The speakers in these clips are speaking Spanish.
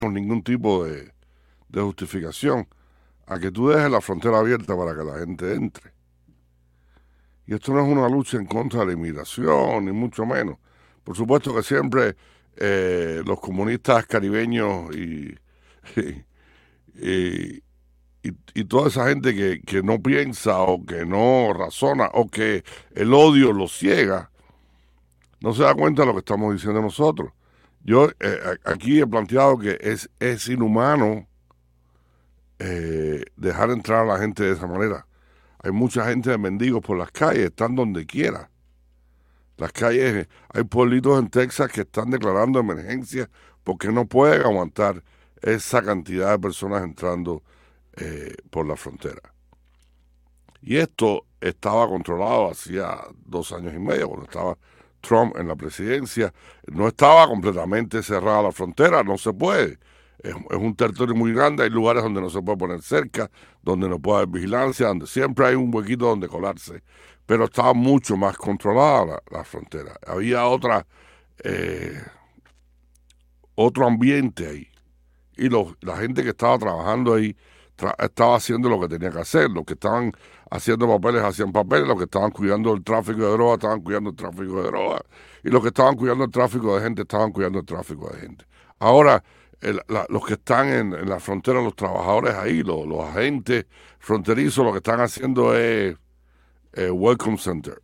con ningún tipo de justificación a que tú dejes la frontera abierta para que la gente entre. Y esto no es una lucha en contra de la inmigración, ni mucho menos. Por supuesto que siempre los comunistas caribeños y, y toda esa gente que no piensa o que no razona o que el odio los ciega, no se da cuenta de lo que estamos diciendo nosotros. Yo aquí he planteado que es inhumano dejar entrar a la gente de esa manera. Hay mucha gente de mendigos por las calles, están donde quiera. Las calles, hay pueblitos en Texas que están declarando emergencia porque no pueden aguantar esa cantidad de personas entrando por la frontera. Y esto estaba controlado hacía 2 años y medio, cuando estaba Trump en la presidencia. No estaba completamente cerrada la frontera, no se puede. Es un territorio muy grande, hay lugares donde no se puede poner cerca, donde no puede haber vigilancia, donde siempre hay un huequito donde colarse. Pero estaba mucho más controlada la frontera. Había otro ambiente ahí. Y la gente que estaba trabajando ahí estaba haciendo lo que tenía que hacer. Los que estaban haciendo papeles hacían papeles, los que estaban cuidando el tráfico de drogas estaban cuidando el tráfico de drogas, y los que estaban cuidando el tráfico de gente estaban cuidando el tráfico de gente. Ahora, los que están en la frontera, los trabajadores ahí, los agentes fronterizos, lo que están haciendo es Welcome Center.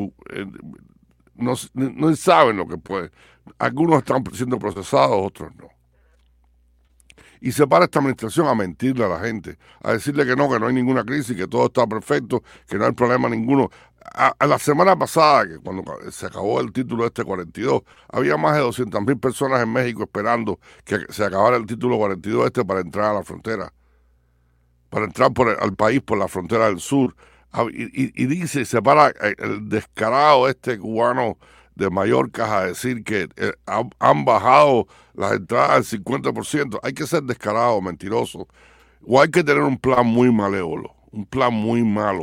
No saben lo que puede. Algunos están siendo procesados, otros no. Y se para esta administración a mentirle a la gente, a decirle que no hay ninguna crisis, que todo está perfecto, que no hay problema ninguno. A la semana pasada, que cuando se acabó el título este 42, había más de 200.000 personas en México esperando que se acabara el título 42 este para entrar a la frontera, para entrar al país por la frontera del sur. Y dice, se para el descarado este cubano de Mallorca a decir que han bajado las entradas al 50%. Hay que ser descarado, mentiroso. O hay que tener un plan muy malévolo, un plan muy malo.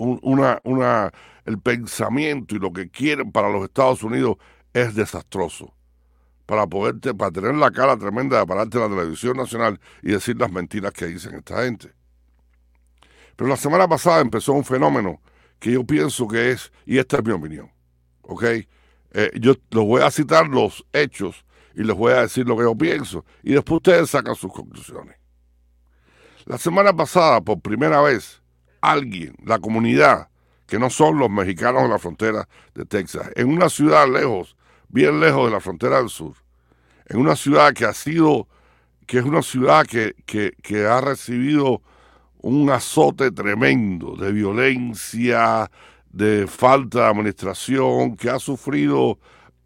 El pensamiento y lo que quieren para los Estados Unidos es desastroso. Para tener la cara tremenda de pararte en la televisión nacional y decir las mentiras que dicen esta gente. Pero la semana pasada empezó un fenómeno que yo pienso que es, y esta es mi opinión, ¿ok? Yo les voy a citar los hechos y les voy a decir lo que yo pienso, y después ustedes sacan sus conclusiones. La semana pasada, por primera vez, alguien, la comunidad, que no son los mexicanos en la frontera de Texas, en una ciudad lejos, bien lejos de la frontera del sur, en una ciudad que es una ciudad que ha recibido un azote tremendo de violencia, de falta de administración, que ha sufrido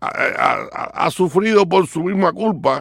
por su misma culpa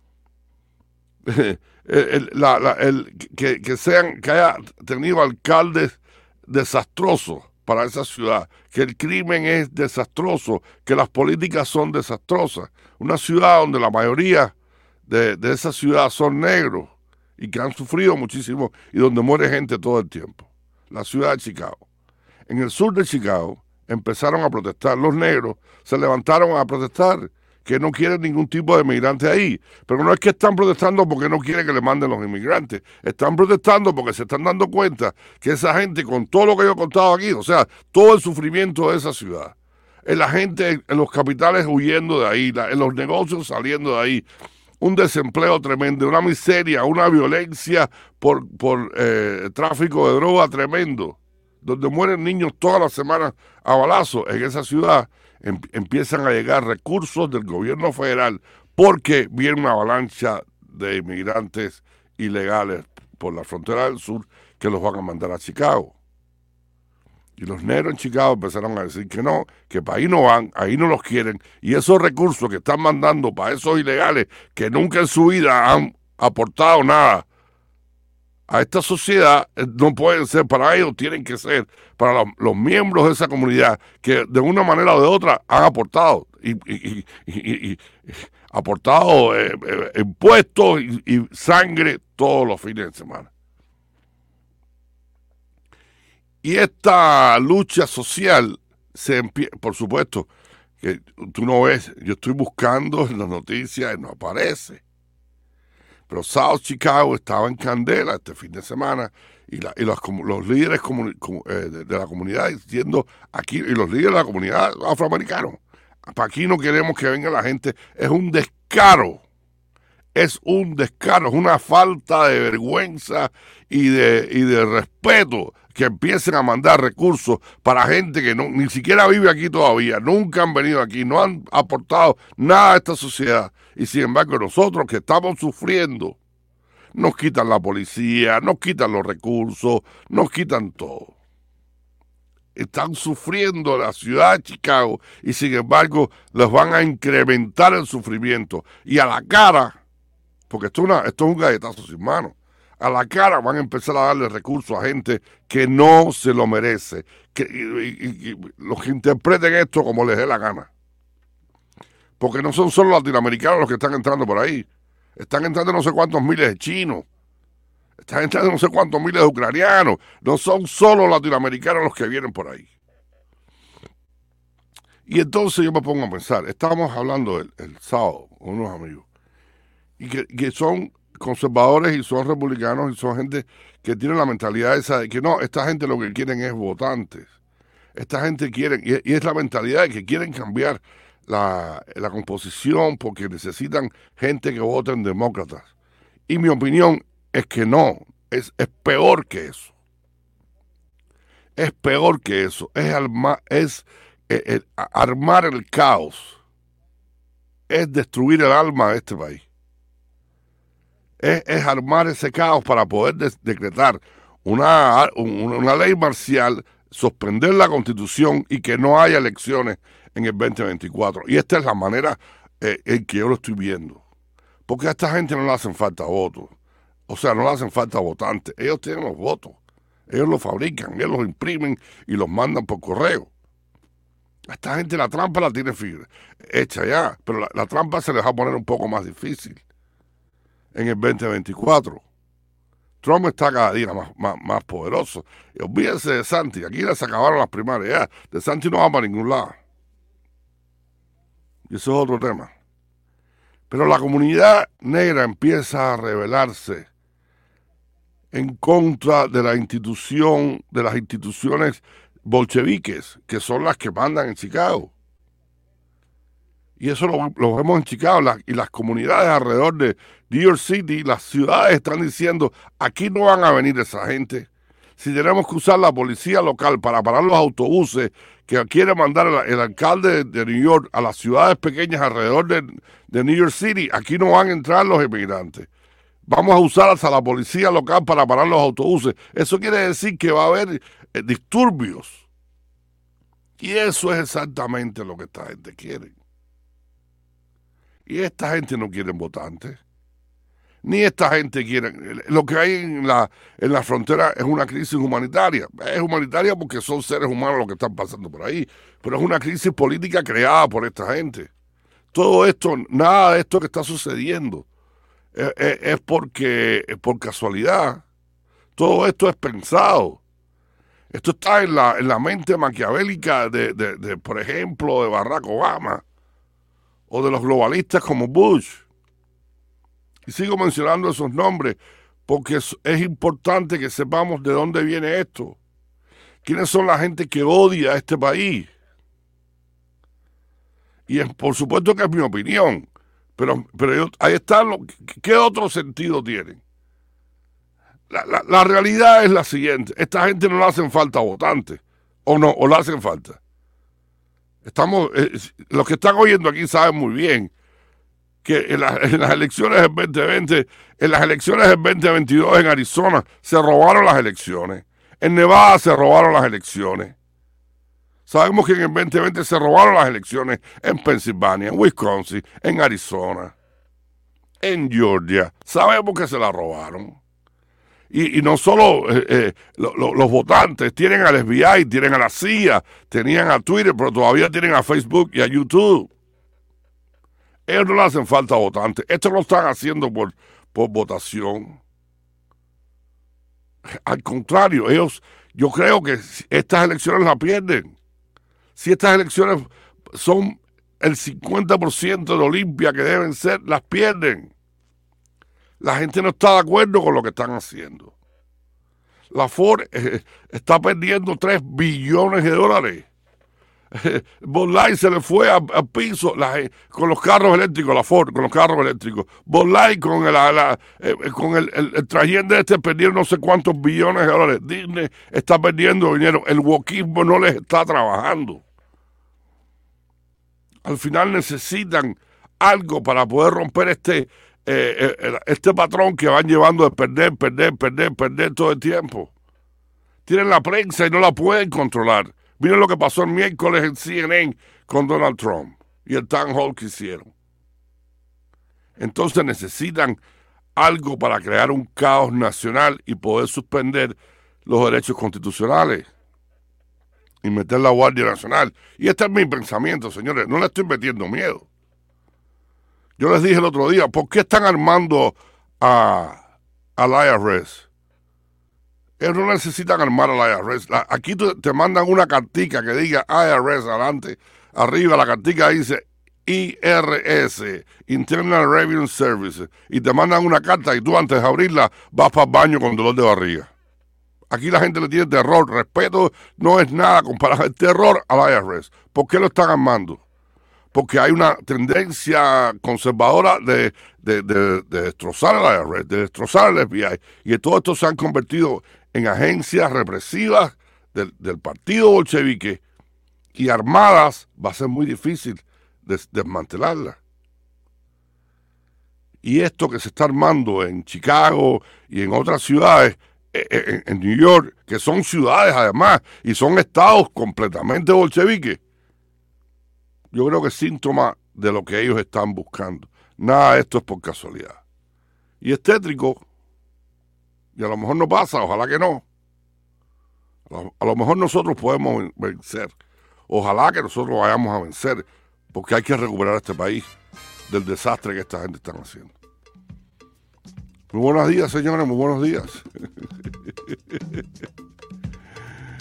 que haya tenido alcaldes desastrosos para esa ciudad, que el crimen es desastroso, que las políticas son desastrosas. Una ciudad donde la mayoría de esa ciudad son negros y que han sufrido muchísimo y donde muere gente todo el tiempo. La ciudad de Chicago. En el sur de Chicago empezaron a protestar los negros, se levantaron a protestar que no quieren ningún tipo de inmigrante ahí. Pero no es que están protestando porque no quieren que le manden los inmigrantes. Están protestando porque se están dando cuenta que esa gente, con todo lo que yo he contado aquí, o sea, todo el sufrimiento de esa ciudad, la gente en los capitales huyendo de ahí, en los negocios saliendo de ahí, un desempleo tremendo, una miseria, una violencia por tráfico de droga tremendo, donde mueren niños todas las semanas a balazos. En esa ciudad empiezan a llegar recursos del gobierno federal porque viene una avalancha de inmigrantes ilegales por la frontera del sur que los van a mandar a Chicago. Y los negros en Chicago empezaron a decir que no, que para ahí no van, ahí no los quieren. Y esos recursos que están mandando para esos ilegales que nunca en su vida han aportado nada a esta sociedad, no pueden ser para ellos, tienen que ser para los miembros de esa comunidad que de una manera o de otra han aportado y aportado impuestos y sangre todos los fines de semana. Y esta lucha social por supuesto, que tú no ves, yo estoy buscando en las noticias y no aparece. Pero South Chicago estaba en candela este fin de semana y los líderes de la comunidad diciendo aquí, y los líderes de la comunidad afroamericana, para aquí no queremos que venga la gente. Es un descaro, es una falta de vergüenza y de respeto que empiecen a mandar recursos para gente que ni siquiera vive aquí todavía, nunca han venido aquí, no han aportado nada a esta sociedad. Y sin embargo nosotros que estamos sufriendo, nos quitan la policía, nos quitan los recursos, nos quitan todo. Están sufriendo la ciudad de Chicago y sin embargo les van a incrementar el sufrimiento. Y a la cara, porque esto es un galletazo sin mano, a la cara van a empezar a darle recursos a gente que no se lo merece, y los que interpreten esto como les dé la gana. Porque no son solo latinoamericanos los que están entrando por ahí. Están entrando no sé cuántos miles de chinos. Están entrando no sé cuántos miles de ucranianos. No son solo latinoamericanos los que vienen por ahí. Y entonces yo me pongo a pensar, estábamos hablando el sábado con unos amigos, y que son conservadores y son republicanos y son gente que tiene la mentalidad esa de que no, esta gente lo que quieren es votantes. Esta gente quiere, y es la mentalidad de que quieren cambiar la composición porque necesitan gente que vote en demócratas. Y mi opinión es que no, es peor que eso. Es peor que eso. Es armar el caos. Es destruir el alma de este país. Es armar ese caos para poder decretar una ley marcial, suspender la Constitución y que no haya elecciones en el 2024. Y esta es la manera en que yo lo estoy viendo. Porque a esta gente no le hacen falta votos. O sea, no le hacen falta votantes. Ellos tienen los votos. Ellos los fabrican, ellos los imprimen y los mandan por correo. A esta gente la trampa la tiene hecha ya. Pero la trampa se les va a poner un poco más difícil en el 2024. Trump está cada día más poderoso. Y olvídense de Santi. Aquí ya se acabaron las primarias. Ya. De Santi no va para ningún lado. Y eso es otro tema. Pero la comunidad negra empieza a rebelarse en contra de las instituciones bolcheviques, que son las que mandan en Chicago. Y eso lo vemos en Chicago, y las comunidades alrededor de New York City, las ciudades están diciendo, aquí no van a venir esa gente. Si tenemos que usar la policía local para parar los autobuses que quiere mandar el alcalde de New York a las ciudades pequeñas alrededor de New York City, aquí no van a entrar los inmigrantes. Vamos a usar hasta la policía local para parar los autobuses. Eso quiere decir que va a haber disturbios. Y eso es exactamente lo que esta gente quiere. Y esta gente no quiere votantes. Ni esta gente quiere. Lo que hay en la frontera es una crisis humanitaria. Es humanitaria porque son seres humanos los que están pasando por ahí. Pero es una crisis política creada por esta gente. Todo esto, nada de esto que está sucediendo es por casualidad. Todo esto es pensado. Esto está en la mente maquiavélica de, por ejemplo, de Barack Obama o de los globalistas como Bush. Y sigo mencionando esos nombres porque es importante que sepamos de dónde viene esto. ¿Quiénes son la gente que odia a este país? Y por supuesto que es mi opinión, pero ahí está. ¿Qué otro sentido tienen? La realidad es la siguiente: esta gente no le hacen falta votantes, o no, o le hacen falta. Los que están oyendo aquí saben muy bien que en las elecciones del 2020, en las elecciones del 2022 en Arizona se robaron las elecciones, en Nevada se robaron las elecciones. Sabemos que en el 2020 se robaron las elecciones en Pensilvania, en Wisconsin, en Arizona, en Georgia. Sabemos que se la robaron. Y no solo los votantes, tienen al FBI, tienen a la CIA, tenían a Twitter, pero todavía tienen a Facebook y a YouTube. Ellos no le hacen falta votantes. Esto lo están haciendo por votación. Al contrario, yo creo que estas elecciones las pierden. Si estas elecciones son el 50% de lo limpia que deben ser, las pierden. La gente no está de acuerdo con lo que están haciendo. La Ford está perdiendo $3 billones. Bud Light se le fue al piso con los carros eléctricos, la Ford con los carros eléctricos. Bud Light con el trayente perdieron no sé cuántos billones de dólares. Disney está perdiendo dinero. El wokismo no les está trabajando. Al final necesitan algo para poder romper este patrón que van llevando de perder todo el tiempo. Tienen la prensa y no la pueden controlar. Miren lo que pasó el miércoles en CNN con Donald Trump y el town hall que hicieron. Entonces necesitan algo para crear un caos nacional y poder suspender los derechos constitucionales y meter la Guardia Nacional. Y este es mi pensamiento, señores. No le estoy metiendo miedo. Yo les dije el otro día, ¿por qué están armando al IRS? Ellos no necesitan armar al IRS. Aquí te mandan una cartica que diga IRS adelante. Arriba la cartica dice IRS, Internal Revenue Service. Y te mandan una carta y tú antes de abrirla vas para el baño con dolor de barriga. Aquí la gente le tiene terror. Respeto no es nada comparado al terror al IRS. ¿Por qué lo están armando? Porque hay una tendencia conservadora de destrozar al IRS, de destrozar al FBI. Y todo esto se han convertido en agencias represivas del partido bolchevique y armadas. Va a ser muy difícil desmantelarlas. Y esto que se está armando en Chicago y en otras ciudades, en New York, que son ciudades además, y son estados completamente bolcheviques, yo creo que es síntoma de lo que ellos están buscando. Nada de esto es por casualidad. Y es tétrico, y a lo mejor no pasa, ojalá que no. A lo mejor nosotros podemos vencer. Ojalá que nosotros vayamos a vencer, porque hay que recuperar este país del desastre que esta gente está haciendo. Muy buenos días, señores, muy buenos días.